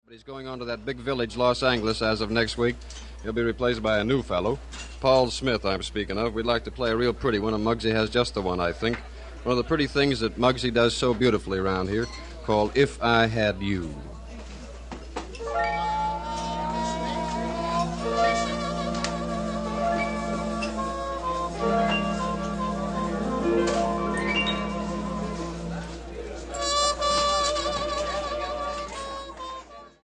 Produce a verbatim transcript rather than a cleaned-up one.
He's going on to that big village, Los Angeles, as of next week. He'll be replaced by a new fellow, Paul Smith, I'm speaking of. We'd like to play a real pretty one, and Muggsy has just the one, I think. One of the pretty things that Muggsy does so beautifully around here, called If I Had You.